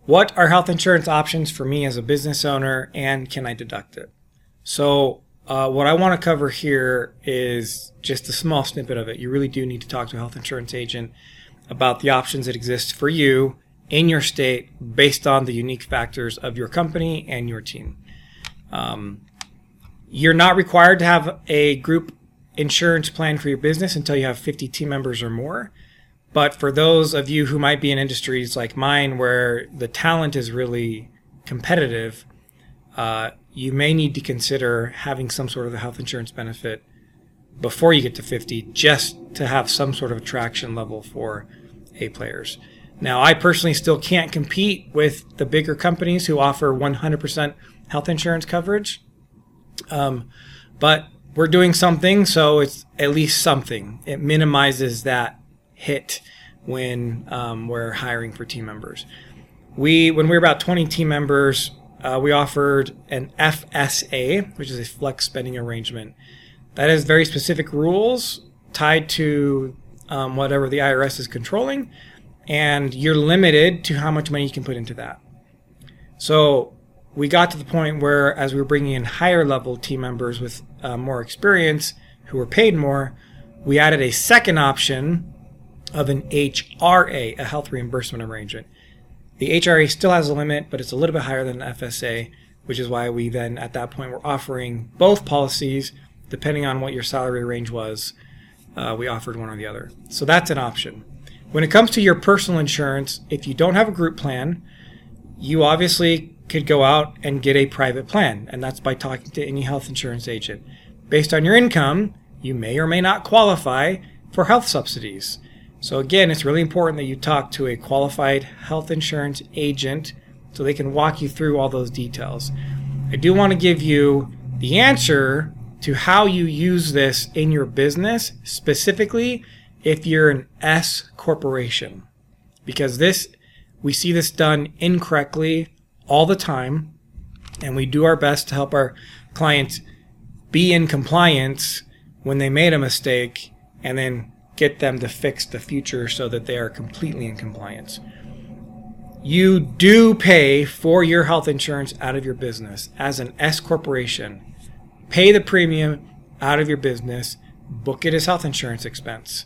what are health insurance options for me as a business owner, and can I deduct it? So what I want to cover here is just a small snippet of it. You really do need to talk to a health insurance agent about the options that exist for you in your state based on the unique factors of your company and your team. You're not required to have a group insurance plan for your business until you have 50 team members or more. But for those of you who might be in industries like mine where the talent is really competitive, you may need to consider having some sort of a health insurance benefit before you get to 50 just to have some sort of attraction level for A players. Now, I personally still can't compete with the bigger companies who offer 100% health insurance coverage. But we're doing something, so it's at least something. It minimizes that hit when we're hiring for team members. When we were about 20 team members, we offered an FSA, which is a flex spending arrangement. That has very specific rules tied to whatever the IRS is controlling, and you're limited to how much money you can put into that. So we got to the point where, as we were bringing in higher level team members with more experience who were paid more, we added a second option of an HRA, a health reimbursement arrangement. The HRA still has a limit, but it's a little bit higher than an FSA, which is why we then, at that point, were offering both policies. Depending on what your salary range was, we offered one or the other. So that's an option. When it comes to your personal insurance, if you don't have a group plan, you obviously could go out and get a private plan, and that's by talking to any health insurance agent. Based on your income, you may or may not qualify for health subsidies. So again, it's really important that you talk to a qualified health insurance agent so they can walk you through all those details. I do want to give you the answer to how you use this in your business, specifically if you're an S corporation, because we see this done incorrectly all the time, and we do our best to help our clients be in compliance when they made a mistake and then get them to fix the future so that they are completely in compliance. You do pay for your health insurance out of your business as an S corporation. Pay the premium out of your business, book it as health insurance expense.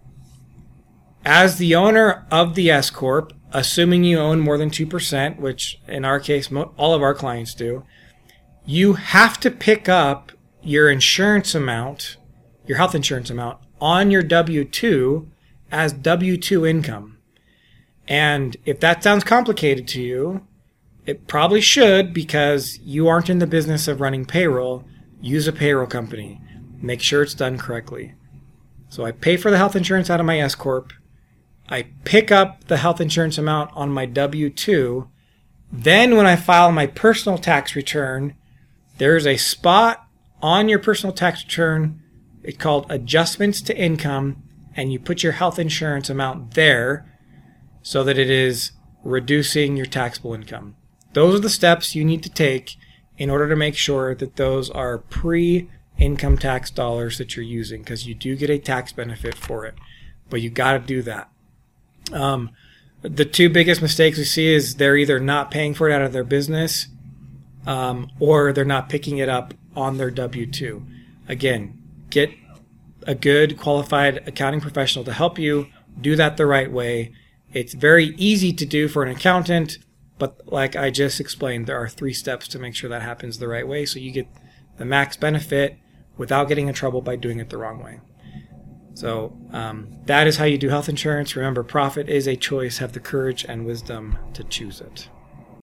As the owner of the S Corp, assuming you own more than 2%, which in our case, all of our clients do, you have to pick up your insurance amount, your health insurance amount, on your W-2 as W-2 income. And if that sounds complicated to you, it probably should, because you aren't in the business of running payroll. Use a payroll company. Make sure it's done correctly. So I pay for the health insurance out of my S Corp. I pick up the health insurance amount on my W-2. Then when I file my personal tax return, there's a spot on your personal tax return. It's called adjustments to income, and you put your health insurance amount there so that it is reducing your taxable income. Those are the steps you need to take in order to make sure that those are pre-income tax dollars that you're using, because you do get a tax benefit for it, but you got to do that. The two biggest mistakes we see is they're either not paying for it out of their business, or they're not picking it up on their W-2. Again, get a good qualified accounting professional to help you do that the right way. It's very easy to do for an accountant, but like I just explained, there are 3 steps to make sure that happens the right way so you get the max benefit without getting in trouble by doing it the wrong way. So that is how you do health insurance. Remember, profit is a choice. Have the courage and wisdom to choose it.